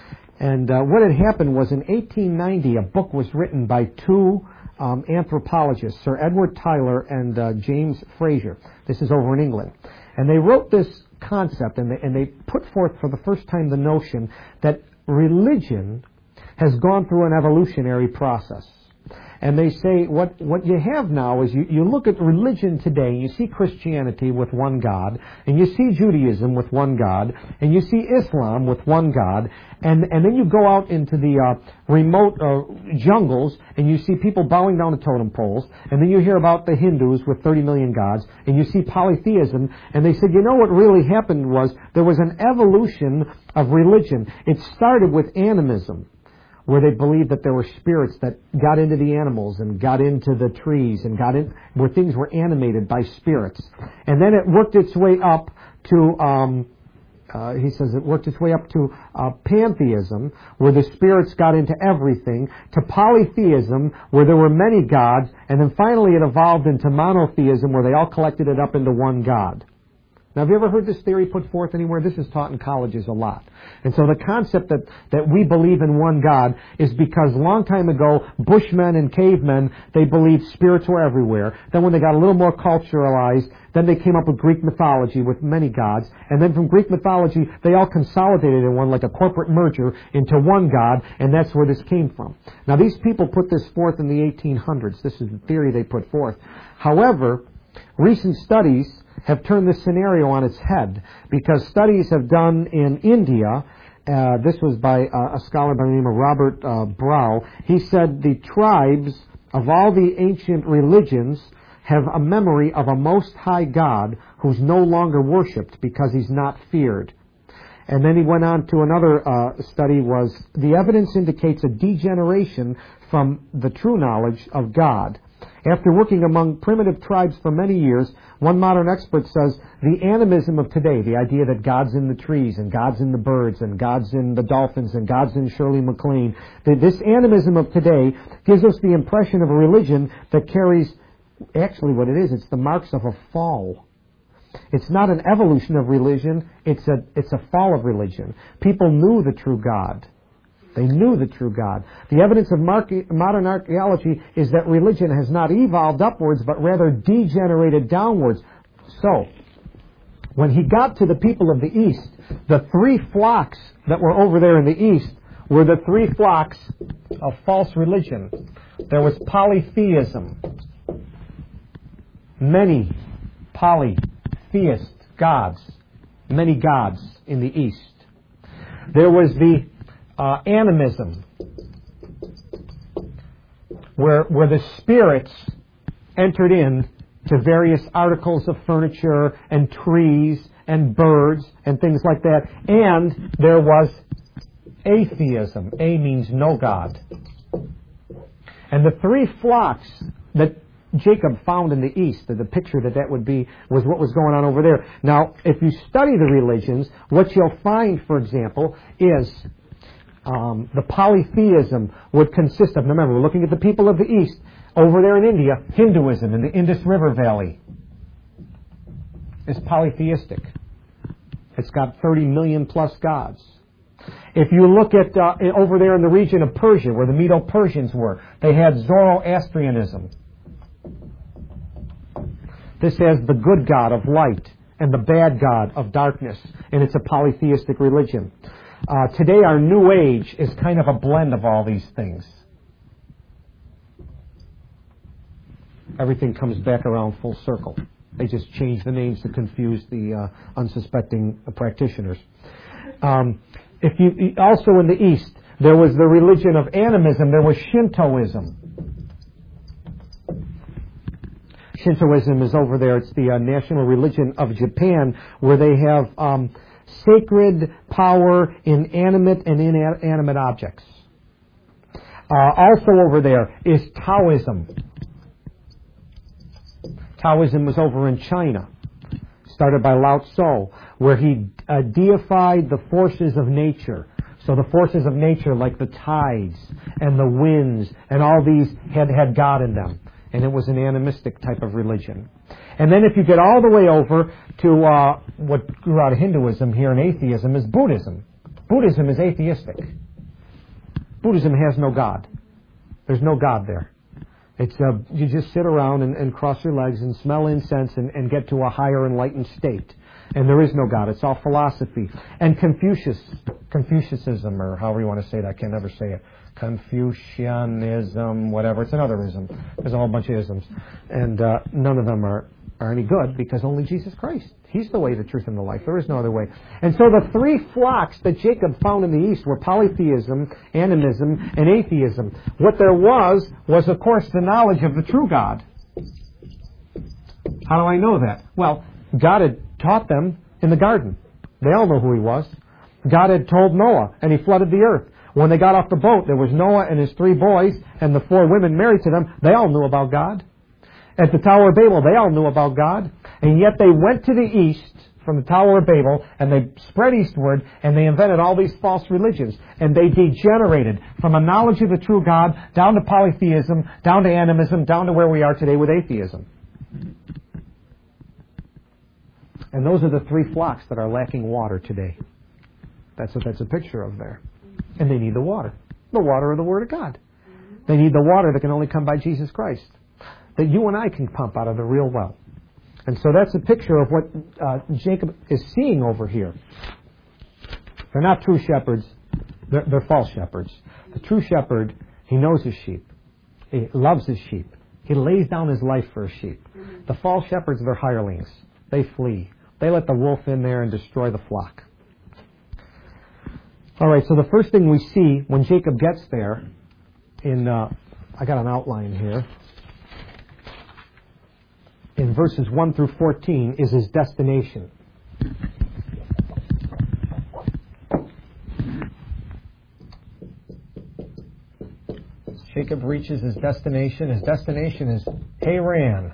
And uh, what had happened was in eighteen ninety, a book was written by two um, anthropologists, Sir Edward Tyler and uh, James Fraser. This is over in England. And they wrote this concept, and they, and they put forth for the first time the notion that religion has gone through an evolutionary process. And they say what, what you have now is you, you look at religion today, you see Christianity with one God, and you see Judaism with one God, and you see Islam with one God, and, and then you go out into the uh, remote uh, jungles, and you see people bowing down to totem poles, and then you hear about the Hindus with thirty million gods, and you see polytheism, and they said, you know what really happened was there was an evolution of religion. It started with animism, where they believed that there were spirits that got into the animals and got into the trees and got in, where things were animated by spirits. And then it worked its way up to, um, uh, he says it worked its way up to uh, pantheism, where the spirits got into everything, to polytheism, where there were many gods, and then finally it evolved into monotheism, where they all collected it up into one God. Now, have you ever heard this theory put forth anywhere? This is taught in colleges a lot. And so the concept that, that we believe in one God is because long time ago, Bushmen and cavemen, they believed spirits were everywhere. Then when they got a little more culturalized, then they came up with Greek mythology with many gods. And then from Greek mythology, they all consolidated in one, like a corporate merger, into one God, and that's where this came from. Now, these people put this forth in the eighteen hundreds. This is the theory they put forth. However, recent studies have turned this scenario on its head, because studies have done in India, uh, this was by uh, a scholar by the name of Robert uh, Brow. He said the tribes of all the ancient religions have a memory of a most high God who's no longer worshipped because he's not feared. And then he went on to another uh, study was the evidence indicates a degeneration from the true knowledge of God. After working among primitive tribes for many years, one modern expert says the animism of today, the idea that God's in the trees and God's in the birds and God's in the dolphins and God's in Shirley MacLaine, this animism of today gives us the impression of a religion that carries, actually what it is, it's the marks of a fall. It's not an evolution of religion, it's a, it's a fall of religion. People knew the true God. They knew the true God. The evidence of modern archaeology is that religion has not evolved upwards, but rather degenerated downwards. So, when he got to the people of the East, the three flocks that were over there in the East were the three flocks of false religion. There was polytheism. Many polytheist gods. Many gods in the East. There was the Uh, animism, where where the spirits entered in to various articles of furniture and trees and birds and things like that. And there was atheism. A means no God. And the three flocks that Jacob found in the east, the picture that that would be, was what was going on over there. Now, if you study the religions, what you'll find, for example, is Um, the polytheism would consist of, remember, we're looking at the people of the East. Over there in India, Hinduism in the Indus River Valley is polytheistic. It's got thirty million plus gods. If you look at uh, over there in the region of Persia, where the Medo-Persians were, they had Zoroastrianism. This has the good god of light and the bad god of darkness, and it's a polytheistic religion. Uh, today, our New Age is kind of a blend of all these things. everything comes back around full circle. They just change the names to confuse the uh, unsuspecting practitioners. Um, if you also in the East, there was the religion of animism. There was Shintoism. Shintoism is over there. It's the uh, national religion of Japan, where they have um, sacred power in animate and inanimate objects. Uh, also over there is Taoism. Taoism was over in China, started by Lao Tzu, where he uh, deified the forces of nature. So the forces of nature, like the tides and the winds and all these, had, had God in them. And it was an animistic type of religion. And then if you get all the way over to uh, what grew out of Hinduism here in atheism is Buddhism. Buddhism is atheistic. Buddhism has no God. There's no God there. It's uh, you just sit around and, and cross your legs and smell incense and, and get to a higher enlightened state. And there is no God. It's all philosophy. And Confucius, Confucianism, or however you want to say it, I can never say it. Confucianism, whatever. It's another ism. There's a whole bunch of isms. And uh, none of them are, are any good because only Jesus Christ. He's the way, the truth, and the life. There is no other way. And so the three flocks that Jacob found in the East were polytheism, animism, and atheism. What there was, was of course the knowledge of the true God. How do I know that? Well, God had taught them in the garden. They all know who He was. God had told Noah, and He flooded the earth. When they got off the boat, there was Noah and his three boys, and the four women married to them. They all knew about God. At the Tower of Babel, they all knew about God. And yet they went to the east from the Tower of Babel, and they spread eastward, and they invented all these false religions. And they degenerated from a knowledge of the true God down to polytheism, down to animism, down to where we are today with atheism. And those are the three flocks that are lacking water today. That's what that's a picture of there. And they need the water. The water of the Word of God. They need the water that can only come by Jesus Christ. That you and I can pump out of the real well. And so that's a picture of what uh, Jacob is seeing over here. They're not true shepherds. They're, they're false shepherds. The true shepherd, he knows his sheep. He loves his sheep. He lays down his life for his sheep. The false shepherds, they're hirelings. They flee. They let the wolf in there and destroy the flock. All right, so the first thing we see when Jacob gets there, in uh, I got an outline here, in verses one through fourteen, is his destination. Jacob reaches his destination. His destination is Haran.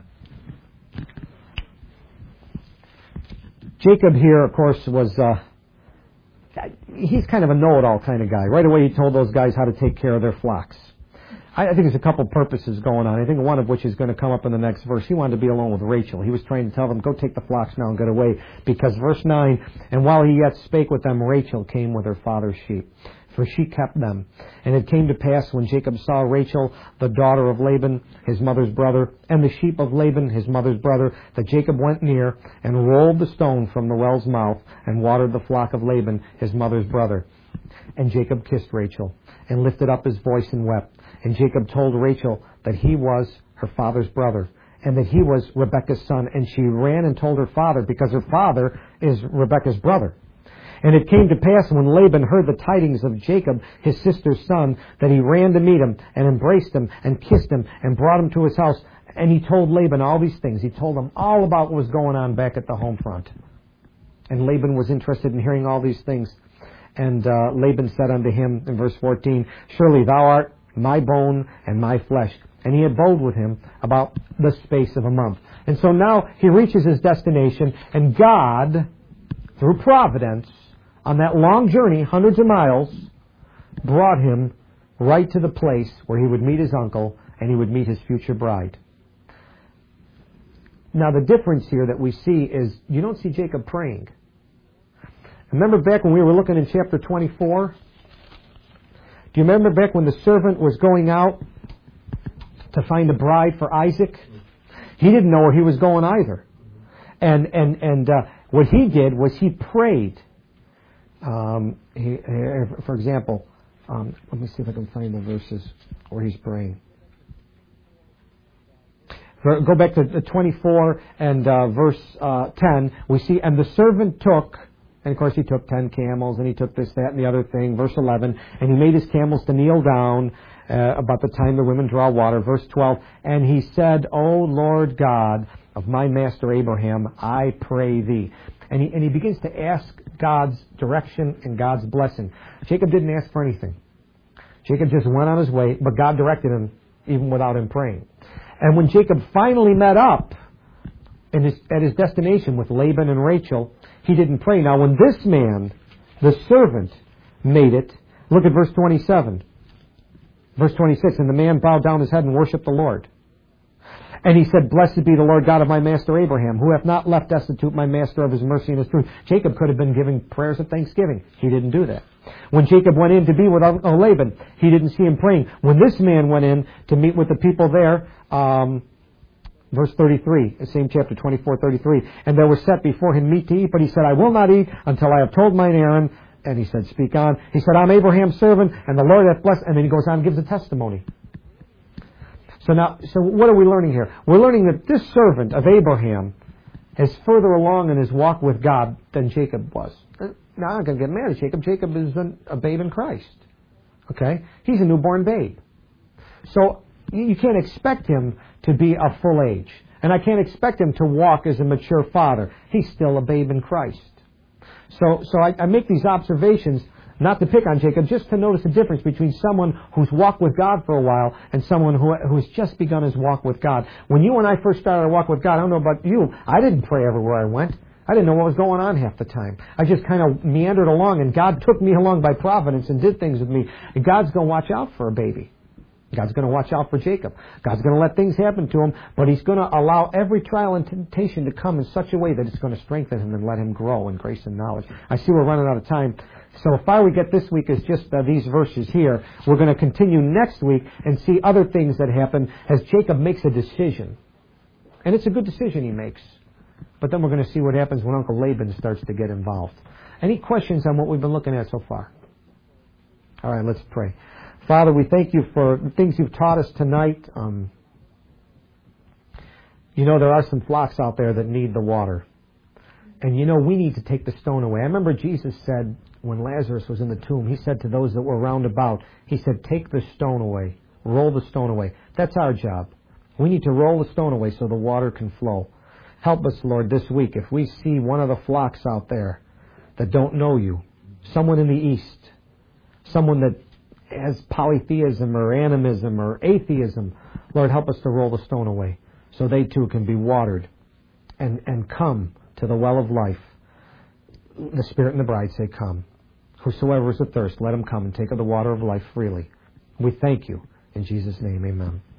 Jacob here, of course, was... Uh, He's kind of a know-it-all kind of guy. Right away he told those guys how to take care of their flocks. I, I think there's a couple purposes going on. I think one of which is going to come up in the next verse. He wanted to be alone with Rachel. He was trying to tell them, go take the flocks now and get away. Because verse nine, and while he yet spake with them, Rachel came with her father's sheep. For she kept them. And it came to pass when Jacob saw Rachel, the daughter of Laban, his mother's brother, and the sheep of Laban, his mother's brother, that Jacob went near and rolled the stone from the well's mouth and watered the flock of Laban, his mother's brother. And Jacob kissed Rachel and lifted up his voice and wept. And Jacob told Rachel that he was her father's brother and that he was Rebekah's son. And she ran and told her father, because her father is Rebekah's brother. And it came to pass when Laban heard the tidings of Jacob, his sister's son, that he ran to meet him and embraced him and kissed him and brought him to his house. And he told Laban all these things. He told him all about what was going on back at the home front. And Laban was interested in hearing all these things. And uh, Laban said unto him in verse fourteen, surely thou art my bone and my flesh. And he abode with him about the space of a month. And so now he reaches his destination, and God, through providence, on that long journey, hundreds of miles, brought him right to the place where he would meet his uncle and he would meet his future bride. Now the difference here that we see is you don't see Jacob praying. Remember back when we were looking in chapter twenty-four? Do you remember back when the servant was going out to find a bride for Isaac? He didn't know where he was going either. And, and, and uh, what he did was he prayed. Um, he, for example, um, let me see if I can find the verses where he's praying. Go back to twenty-four and uh, verse uh, ten. We see, and the servant took, and of course he took ten camels, and he took this, that, and the other thing. Verse eleven, and he made his camels to kneel down uh, about the time the women draw water. Verse twelve, and he said, O Lord God of my master Abraham, I pray thee. And he, and he begins to ask God's direction and God's blessing. Jacob didn't ask for anything. Jacob just went on his way, but God directed him even without him praying. And when Jacob finally met up in his, at his destination with Laban and Rachel, he didn't pray. Now when this man, the servant, made it, look at verse twenty-seven. Verse twenty-six, and the man bowed down his head and worshipped the Lord. And he said, Blessed be the Lord God of my master Abraham, who hath not left destitute my master of his mercy and his truth. Jacob could have been giving prayers of thanksgiving. He didn't do that. When Jacob went in to be with Laban, he didn't see him praying. When this man went in to meet with the people there, um, verse thirty-three, same chapter, twenty-four thirty-three, and there was set before him meat to eat, but he said, I will not eat until I have told mine errand. And he said, Speak on. He said, I'm Abraham's servant, and the Lord hath blessed. And then he goes on and gives a testimony. So now, so what are we learning here? We're learning that this servant of Abraham is further along in his walk with God than Jacob was. Now, I'm not going to get mad at Jacob. Jacob is a babe in Christ. Okay? He's a newborn babe. So you can't expect him to be a full age. And I can't expect him to walk as a mature father. He's still a babe in Christ. So, so I, I make these observations not to pick on Jacob, just to notice the difference between someone who's walked with God for a while and someone who who's just begun his walk with God. When you and I first started our walk with God, I don't know about you, I didn't pray everywhere I went. I didn't know what was going on half the time. I just kind of meandered along, and God took me along by providence and did things with me. And God's going to watch out for a baby. God's going to watch out for Jacob. God's going to let things happen to him, but He's going to allow every trial and temptation to come in such a way that it's going to strengthen him and let him grow in grace and knowledge. I see we're running out of time. So the far we get this week is just uh, these verses here. We're going to continue next week and see other things that happen as Jacob makes a decision. And it's a good decision he makes. But then we're going to see what happens when Uncle Laban starts to get involved. Any questions on what we've been looking at so far? All right, let's pray. Father, we thank you for the things you've taught us tonight. Um, you know, there are some flocks out there that need the water. And you know, we need to take the stone away. I remember Jesus said, when Lazarus was in the tomb, He said to those that were round about, He said, take the stone away. Roll the stone away. That's our job. We need to roll the stone away so the water can flow. Help us, Lord, this week. If we see one of the flocks out there that don't know you, someone in the East, someone that has polytheism or animism or atheism, Lord, help us to roll the stone away so they too can be watered and, and come to the well of life. The Spirit and the bride say, come. Whosoever is athirst, let him come and take of the water of life freely. We thank you. In Jesus' name, amen.